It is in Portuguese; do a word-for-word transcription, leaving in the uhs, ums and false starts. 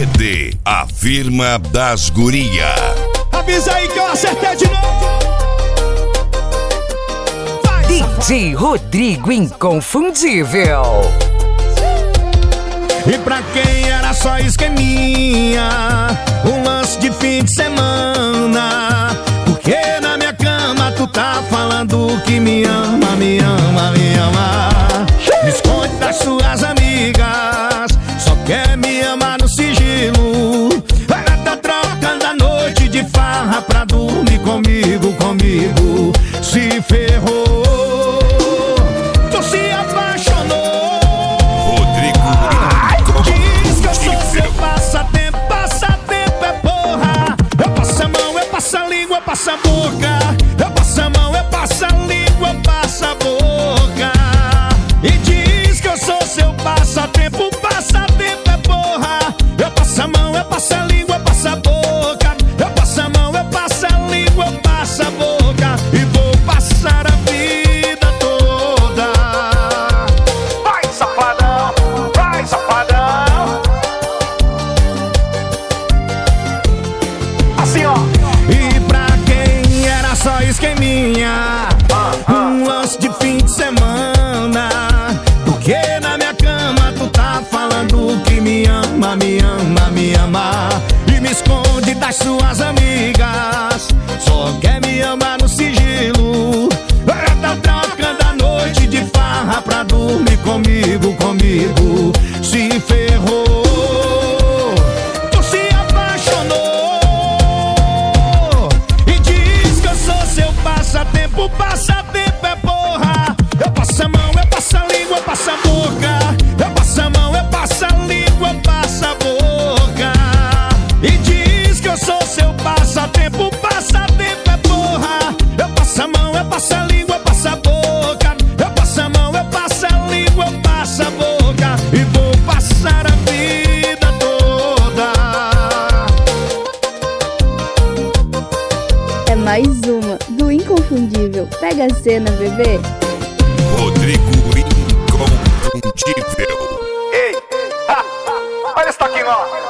G D, a firma das guria. Avisa aí que eu acertei de novo. Vai, D J Rodrigo Inconfundível. E pra quem era só esqueminha, um lance de fim de semana, porque na minha cama tu tá falando que me ama, me ama, me ama. Me esconde das suas amigas, só quer me amar no sigilo. Ela tá trocando a noite de farra pra dormir comigo, comigo. Se ferrou, tu se apaixonou. Diz que eu sou seu passatempo, passatempo é porra. Eu passo a mão, eu passo a língua, eu passo a boca. Eu passo a mão, eu passo a língua, eu passo a boca. E diz que eu sou seu passatempo, passatempo é porra. Eu passo a mão, eu passo a língua, eu passo a boca. Eu passo a mão, eu passo a língua, eu passo a boca. E vou passar a vida toda. Vai, safadão, vai, safadão. Assim, ó. E pra quem era só esqueminha, um lance de fim de semana, porque na minha cama tu tá falando que me ama, me ama, me ama. E me esconde das suas amigas, só quer me amar no sigilo. Ela tá trocando a noite de farra pra dormir comigo, comigo. Se ferrou, tu se apaixonou. E diz que eu sou seu passatempo, passatempo é porra. Eu passo a mão, eu passo a língua, eu passo a boca. Eu passo a mão, eu passo a língua, eu passo a boca. E diz que eu sou seu passatempo, passatempo é porra. Eu passo a mão, eu passo a língua, eu passo a boca. Eu passo a mão, eu passo a língua, eu passo a boca. E vou passar a vida toda. É mais uma do Inconfundível. Pega a cena, bebê. Rodrigo Inconfundível. Ei, ha, olha esse toquinho, ó.